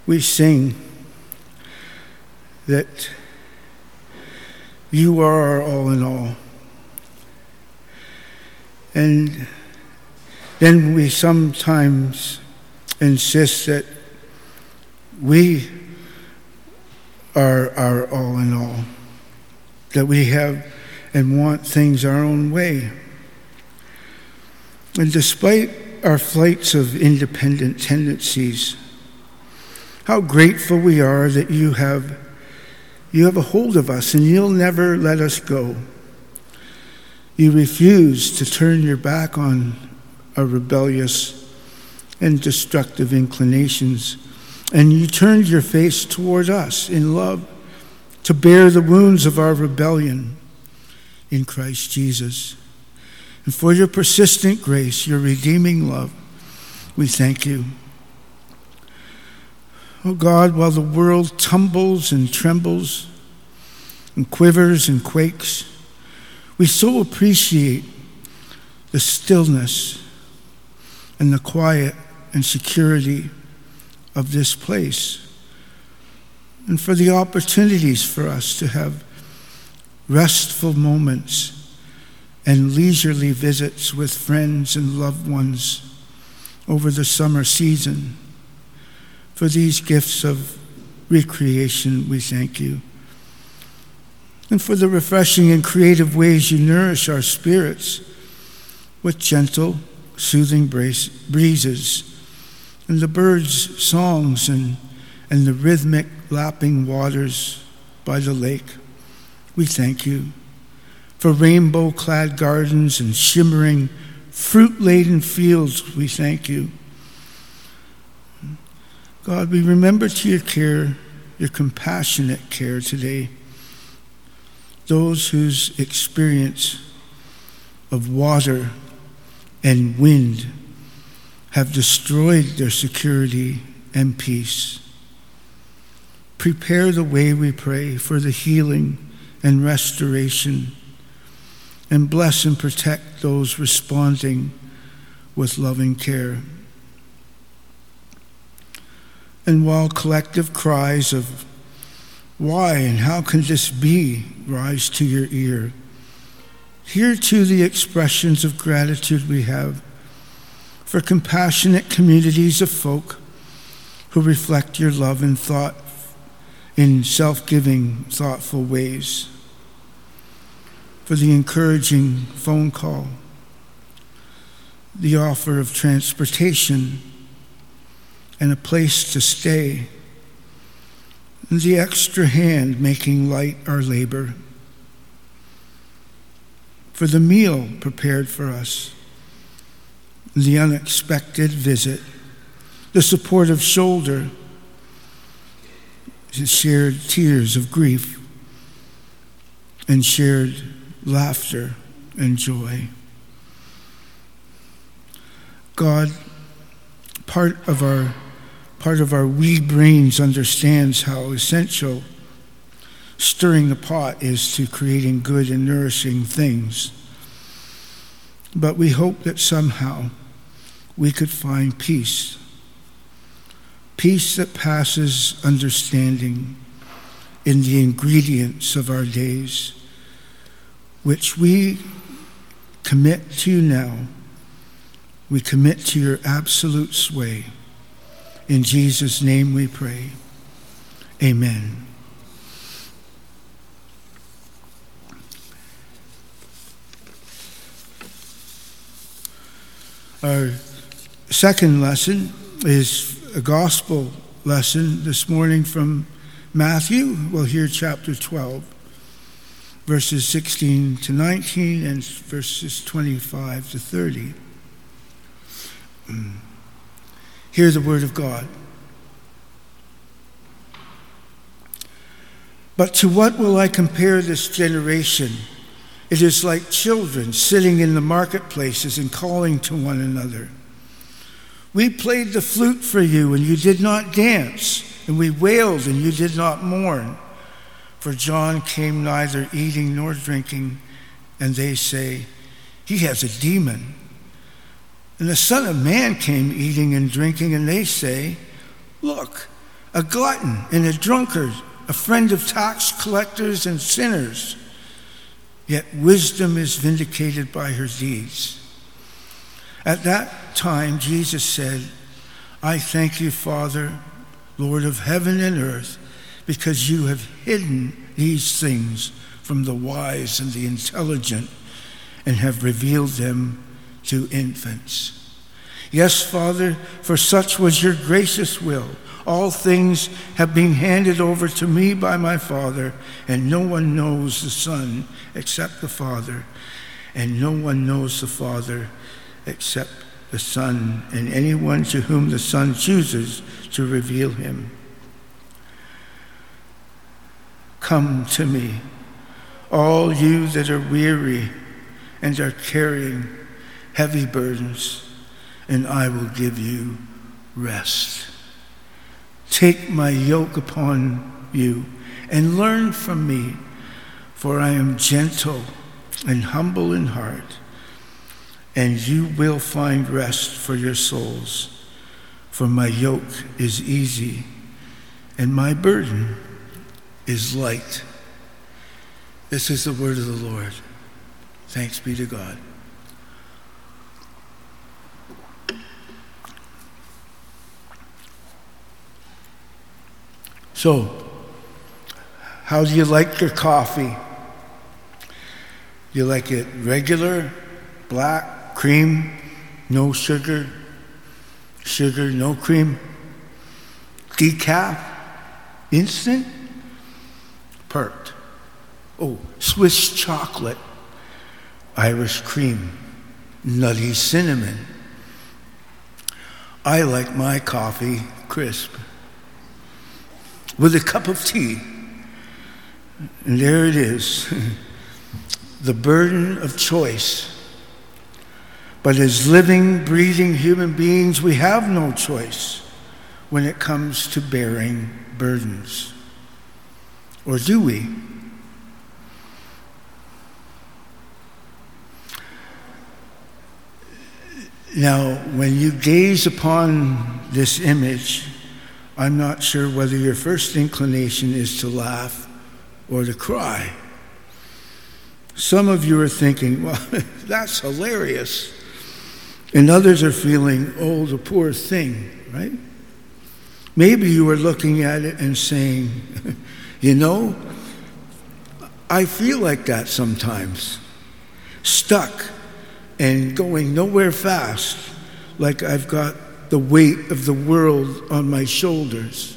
we sing that you are our all in all. And then we sometimes insist that we are our all in all, that we have and want things our own way. And despite our flights of independent tendencies, how grateful we are that you have a hold of us and you'll never let us go. You refuse to turn your back on our rebellious and destructive inclinations, and you turned your face toward us in love to bear the wounds of our rebellion in Christ Jesus. And for your persistent grace, your redeeming love, we thank you. Oh God, while the world tumbles and trembles and quivers and quakes, we so appreciate the stillness and the quiet and security of this place, and for the opportunities for us to have restful moments and leisurely visits with friends and loved ones over the summer season. For these gifts of recreation, we thank you. And for the refreshing and creative ways you nourish our spirits with gentle, soothing breezes, and the birds' songs and the rhythmic lapping waters by the lake. We thank you. For rainbow-clad gardens and shimmering, fruit-laden fields, we thank you. God, we remember to your care, your compassionate care today, those whose experience of water and wind have destroyed their security and peace. Prepare the way, we pray, for the healing and restoration, and bless and protect those responding with loving care. And while collective cries of why and how can this be rise to your ear, hear too the expressions of gratitude we have for compassionate communities of folk who reflect your love and thought in self-giving, thoughtful ways. For the encouraging phone call, the offer of transportation and a place to stay, and the extra hand making light our labor. For the meal prepared for us, the unexpected visit, the supportive shoulder, the shared tears of grief, and shared laughter and joy. God, part of our wee brains understands how essential stirring the pot is to creating good and nourishing things. But we hope that somehow we could find peace that passes understanding in the ingredients of our days, which we commit to you now. We commit to your absolute sway. In Jesus' name we pray. Amen. Our second lesson is a gospel lesson this morning from Matthew. We'll hear chapter 12, verses 16 to 19 and verses 25 to 30. Hear the word of God. But to what will I compare this generation? It is like children sitting in the marketplaces and calling to one another. We played the flute for you, and you did not dance, and we wailed, and you did not mourn. For John came neither eating nor drinking, and they say, he has a demon. And the Son of Man came eating and drinking, and they say, look, a glutton and a drunkard, a friend of tax collectors and sinners. Yet wisdom is vindicated by her deeds. At that time, Jesus said, I thank you, Father, Lord of heaven and earth, because you have hidden these things from the wise and the intelligent and have revealed them to infants. Yes, Father, for such was your gracious will. All things have been handed over to me by my Father, and no one knows the Son except the Father, and no one knows the Father except the Son, and anyone to whom the Son chooses to reveal him. Come to me, all you that are weary and are carrying heavy burdens, and I will give you rest. Take my yoke upon you and learn from me, for I am gentle and humble in heart, and you will find rest for your souls. For my yoke is easy and my burden is light. This is the word of the Lord. Thanks be to God. So, how do you like your coffee? You like it regular, black, cream, no sugar, sugar, no cream, decaf, instant, perked. Oh, Swiss chocolate, Irish cream, nutty cinnamon. I like my coffee crisp, with a cup of tea. And there it is, the burden of choice. But as living, breathing human beings, we have no choice when it comes to bearing burdens. Or do we? Now, when you gaze upon this image, I'm not sure whether your first inclination is to laugh or to cry. Some of you are thinking, well, that's hilarious. And others are feeling, oh, the poor thing, right? Maybe you are looking at it and saying, you know, I feel like that sometimes. Stuck and going nowhere fast, like I've got the weight of the world on my shoulders.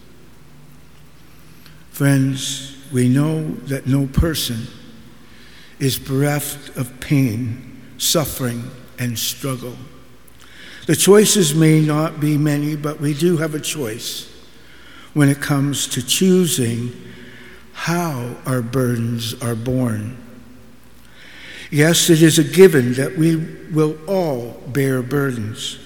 Friends, we know that no person is bereft of pain, suffering, and struggle. The choices may not be many, but we do have a choice when it comes to choosing how our burdens are borne. Yes, it is a given that we will all bear burdens.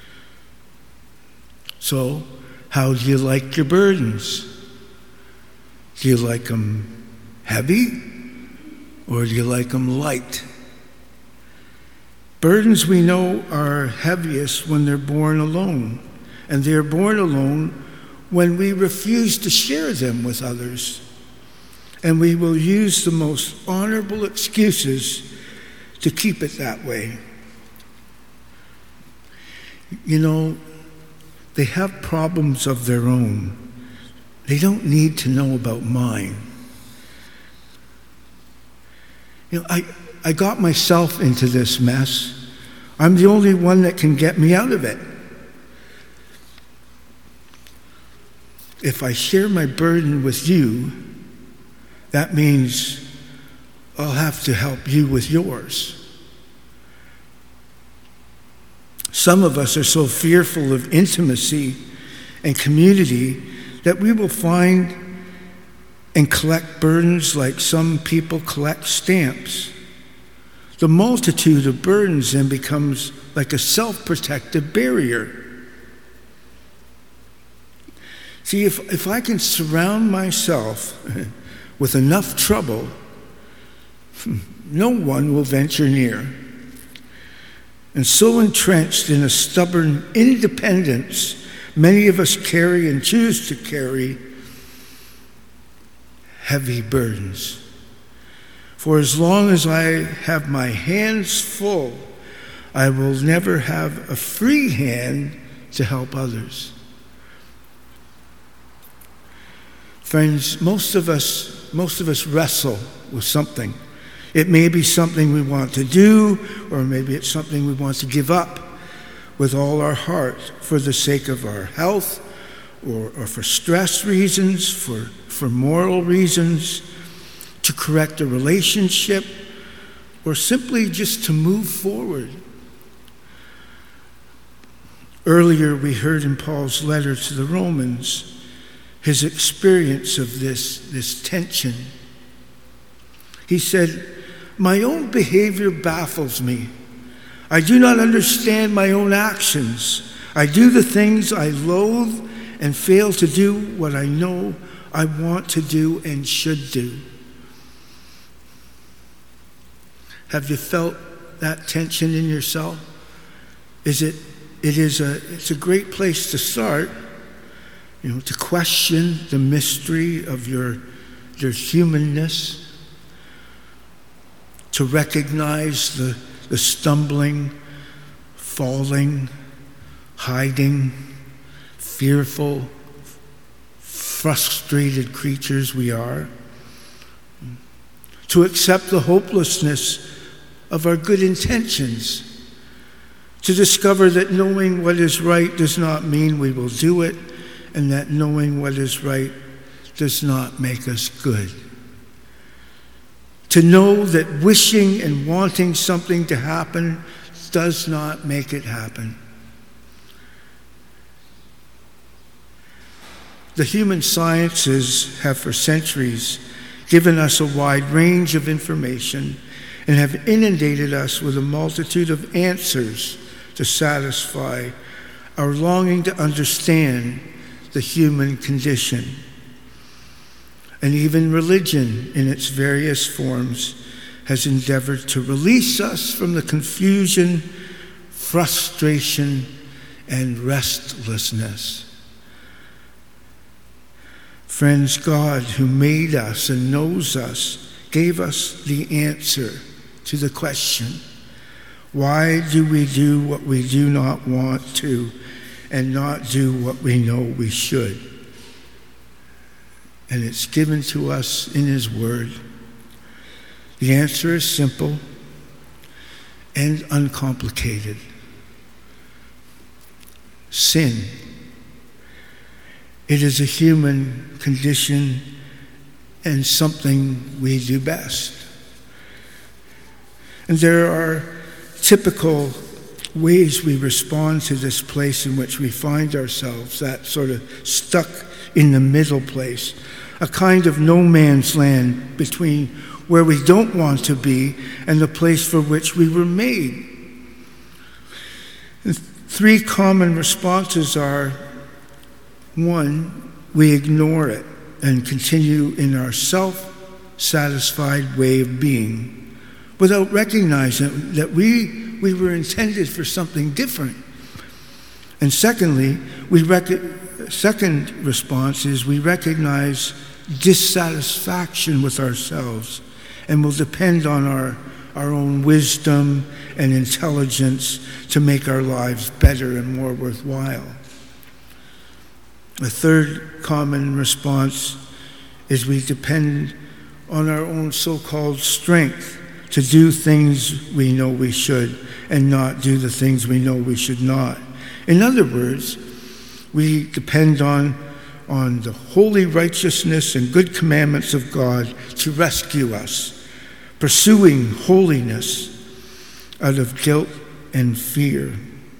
So, how do you like your burdens? Do you like them heavy, or do you like them light? Burdens we know are heaviest when they're borne alone, and they're borne alone when we refuse to share them with others. And we will use the most honorable excuses to keep it that way. You know, they have problems of their own. They don't need to know about mine. You know, I got myself into this mess. I'm the only one that can get me out of it. If I share my burden with you, that means I'll have to help you with yours. Some of us are so fearful of intimacy and community that we will find and collect burdens like some people collect stamps. The multitude of burdens then becomes like a self-protective barrier. See, if I can surround myself with enough trouble, no one will venture near. And so entrenched in a stubborn independence, many of us carry and choose to carry heavy burdens. For as long as I have my hands full, I will never have a free hand to help others. Friends, most of us wrestle with something. It may be something we want to do, or maybe it's something we want to give up with all our heart for the sake of our health, or for stress reasons, for moral reasons, to correct a relationship, or simply just to move forward. Earlier we heard in Paul's letter to the Romans his experience of this tension. He said, "My own behavior baffles me. I do not understand my own actions. I do the things I loathe and fail to do what I know I want to do and should do." Have you felt that tension in yourself? It's a great place to start, to question the mystery of your humanness, to recognize the stumbling, falling, hiding, fearful, frustrated creatures we are, to accept the hopelessness of our good intentions, to discover that knowing what is right does not mean we will do it, and that knowing what is right does not make us good. To know that wishing and wanting something to happen does not make it happen. The human sciences have for centuries given us a wide range of information and have inundated us with a multitude of answers to satisfy our longing to understand the human condition. And even religion, in its various forms, has endeavored to release us from the confusion, frustration, and restlessness. Friends, God, who made us and knows us, gave us the answer to the question, why do we do what we do not want to and not do what we know we should? And it's given to us in His Word. The answer is simple and uncomplicated. Sin. It is a human condition and something we do best. And there are typical ways we respond to this place in which we find ourselves, that sort of stuck in the middle place, a kind of no man's land between where we don't want to be and the place for which we were made. And three common responses are: one, we ignore it and continue in our self-satisfied way of being without recognizing that we were intended for something different. And secondly, second response is we recognize dissatisfaction with ourselves and will depend on our own wisdom and intelligence to make our lives better and more worthwhile. A third common response is we depend on our own so-called strength to do things we know we should and not do the things we know we should not. In other words, we depend on the holy righteousness and good commandments of God to rescue us, pursuing holiness out of guilt and fear.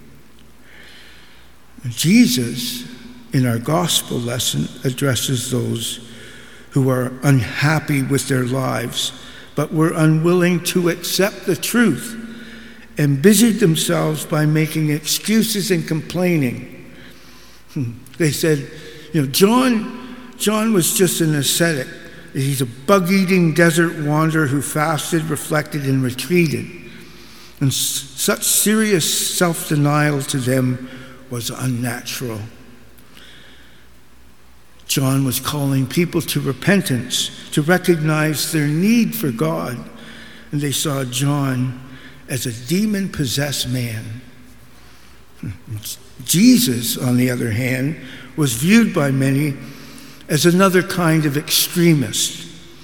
Jesus, in our gospel lesson, addresses those who are unhappy with their lives but were unwilling to accept the truth and busied themselves by making excuses and complaining. They said, John was just an ascetic. He's a bug-eating desert wanderer who fasted, reflected, and retreated. And such serious self-denial to them was unnatural. John was calling people to repentance, to recognize their need for God. And they saw John as a demon-possessed man. Jesus, on the other hand, was viewed by many as another kind of extremist.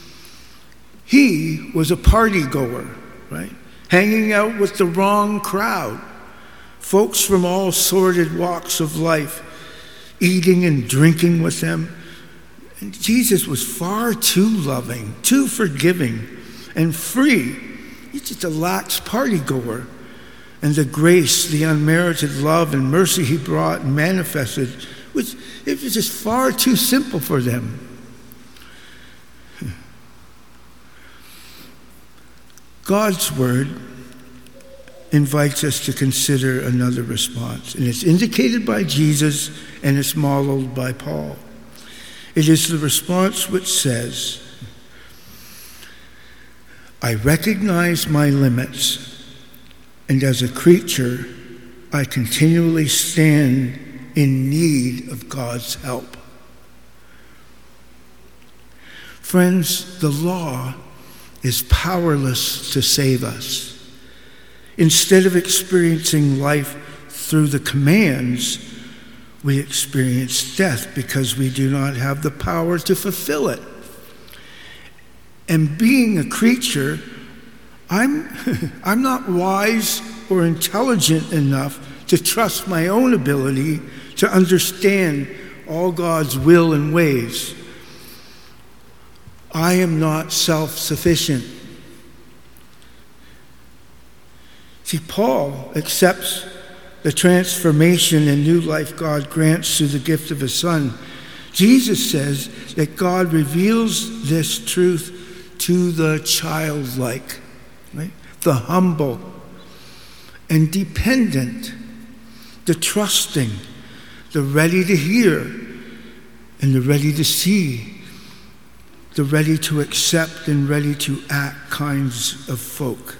He was a party goer, right? Hanging out with the wrong crowd, folks from all sordid walks of life, eating and drinking with them. And Jesus was far too loving, too forgiving, and free. He's just a lax party goer. And the grace, the unmerited love and mercy he brought and manifested, it was just far too simple for them. God's word invites us to consider another response, and it's indicated by Jesus and it's modeled by Paul. It is the response which says, I recognize my limits, and as a creature, I continually stand in need of God's help. Friends, the law is powerless to save us. Instead of experiencing life through the commands, we experience death because we do not have the power to fulfill it. And being a creature, I'm not wise or intelligent enough to trust my own ability to understand all God's will and ways. I am not self-sufficient. See, Paul accepts the transformation and new life God grants through the gift of his Son. Jesus says that God reveals this truth to the childlike, right? The humble and dependent, the trusting, the ready to hear and the ready to see, the ready to accept and ready to act kinds of folk.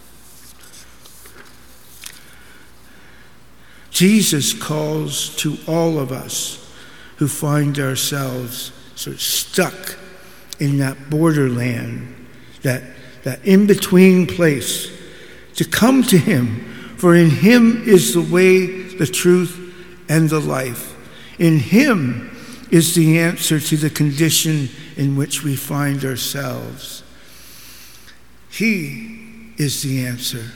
Jesus calls to all of us who find ourselves sort of stuck in that borderland, that in-between place, to come to him, for in him is the way, the truth, and the life. In him is the answer to the condition in which we find ourselves. He is the answer.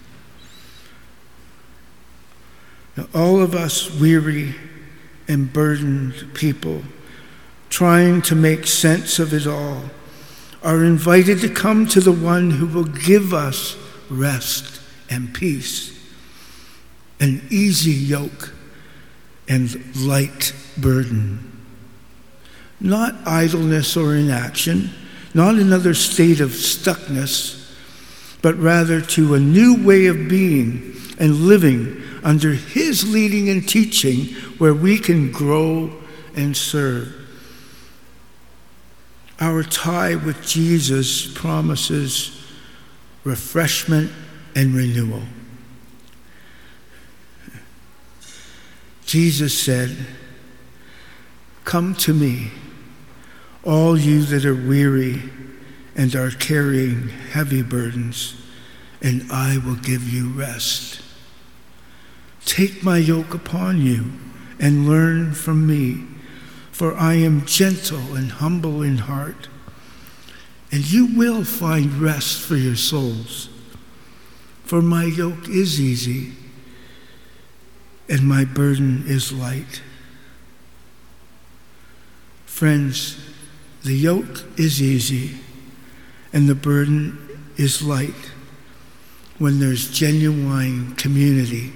Now, all of us weary and burdened people trying to make sense of it all are invited to come to the one who will give us rest and peace, an easy yoke and light burden. Not idleness or inaction, not another state of stuckness, but rather to a new way of being and living under his leading and teaching, where we can grow and serve. Our tie with Jesus promises refreshment and renewal. Jesus said, "Come to me, all you that are weary and are carrying heavy burdens, and I will give you rest. Take my yoke upon you and learn from me, for I am gentle and humble in heart, and you will find rest for your souls. For my yoke is easy and my burden is light." Friends, the yoke is easy and the burden is light when there's genuine community.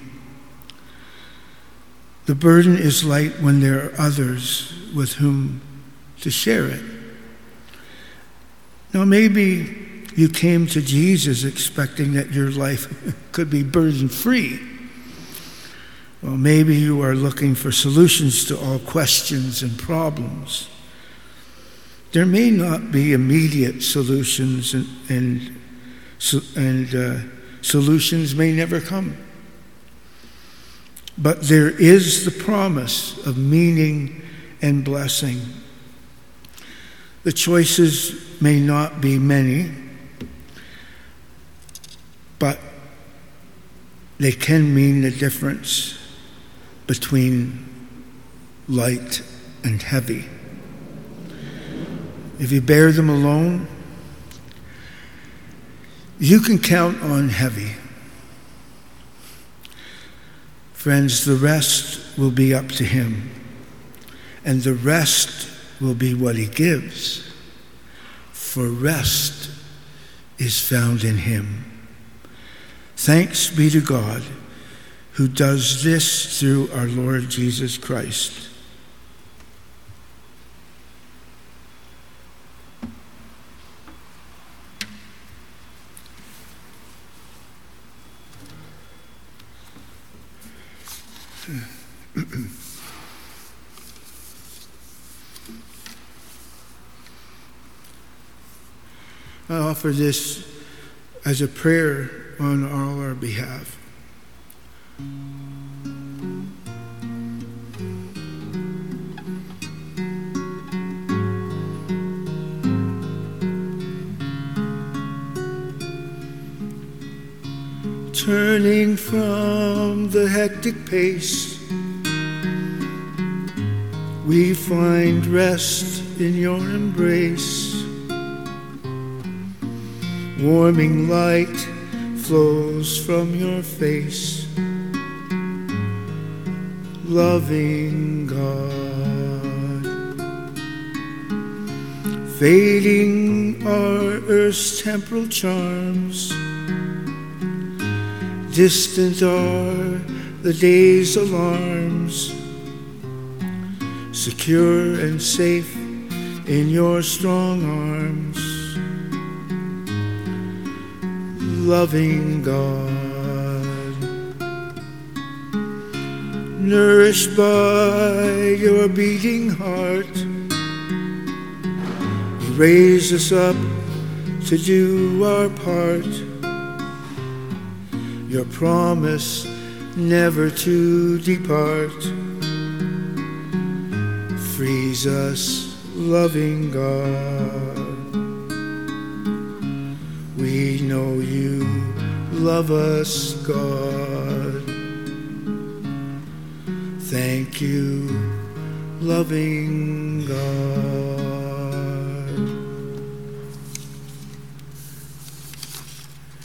The burden is light when there are others with whom to share it. Now, maybe you came to Jesus expecting that your life could be burden-free. Well, maybe you are looking for solutions to all questions and problems. There may not be immediate solutions, and solutions may never come. But there is the promise of meaning and blessing. The choices may not be many, but they can mean the difference between light and heavy. If you bear them alone, you can count on heavy. Friends, the rest will be up to him, and the rest will be what he gives, for rest is found in him. Thanks be to God, who does this through our Lord Jesus Christ. I offer this as a prayer on all our behalf. Turning from the hectic pace, we find rest in your embrace. Warming light flows from your face. Loving God, fading are earth's temporal charms. Distant are the day's alarms. Secure and safe in your strong arms. Loving God, nourished by your beating heart, you raise us up to do our part. Your promise never to depart frees us, loving God. We know you love us, God. Thank you, loving God.